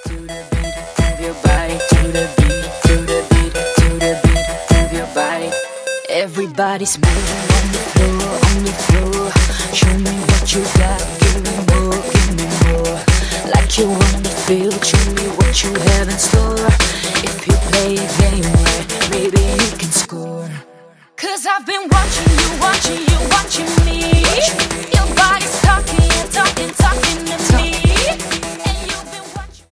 to the beat, move your body to the beat, to the beat, to the beat, move your body. Everybody's moving on the floor, on the floor. Show me what you got, give me more, give me more. Like you on the field, show me what you have in store. If you play a game right, maybe you can score. 'Cause I've been watching